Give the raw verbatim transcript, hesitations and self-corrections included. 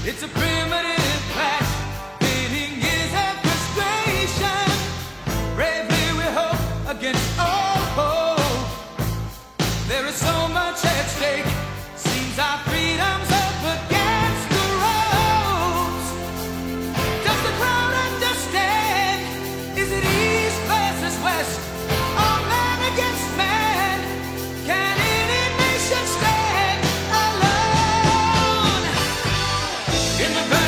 It's a primitive clash, pitting years and frustration. Bravely we hope against all hope. There is so much at stake. Seems our freedom's up against the ropes. Does the crowd understand? Is it east versus west? Or man against man? Can any nation stand alone? In the